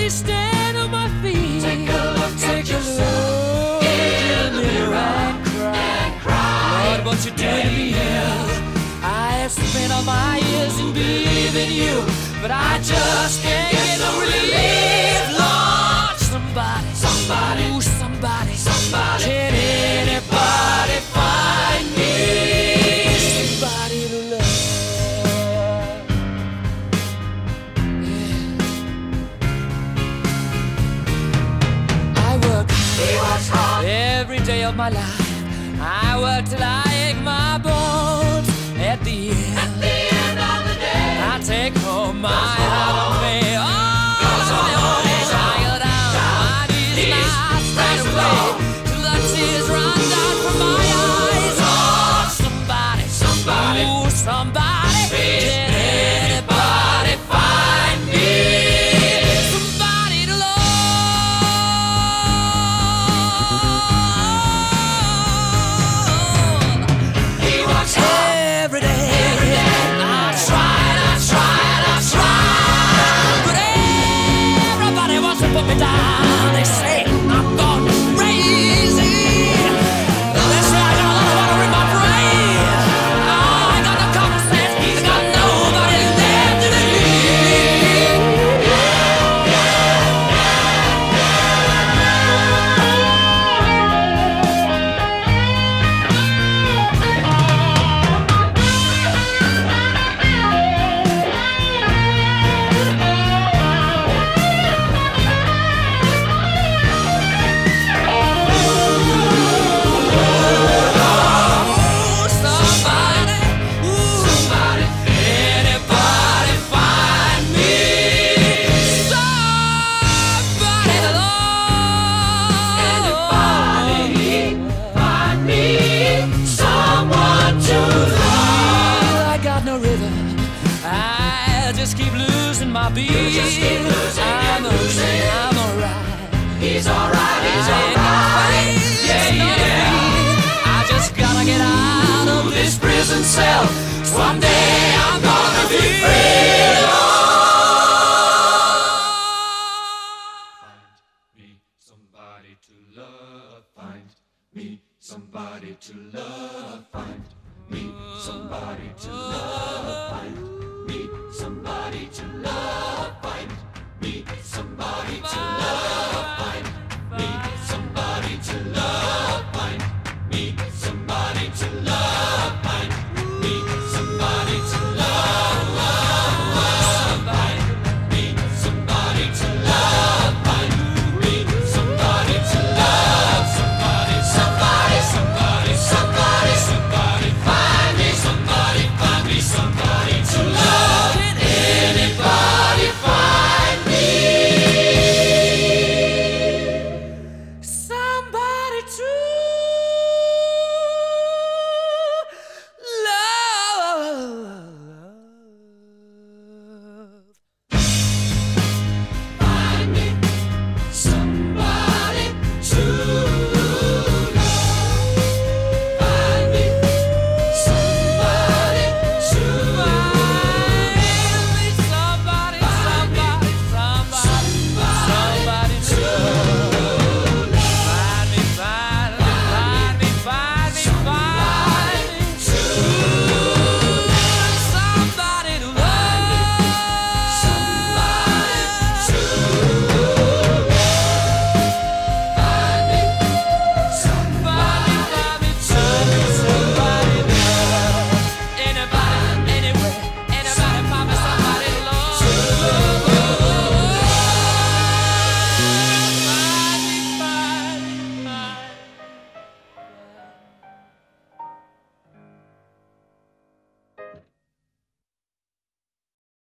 me stand on my feet. Take a look at yourself in the mirror and cry. Lord, what you doing to me? I have spent all my years in believing you, but I just can't get no relief. Lord, somebody, ooh, somebody, can anybody find me somebody to love? Yeah. I work hard every day of my life. I work till I ache my bones. At the end of the day, I take home my heart of me. All on my own. I go down my knees and I straight away till the tears run down from my eyes. Oh, somebody, ooh, somebody, can anybody find me somebody to love? Every day, I try, but everybody wants to put me down. They say I'm gone crazy. They say I got a lot of water in my brain. Oh, I got no common sense. I got nobody left to keep losing my beat. I'm alright. He's alright. I just gotta get out of this prison cell. Someday I'm gonna be free. Find me somebody to love. Find me somebody to love. Find me somebody to love. Find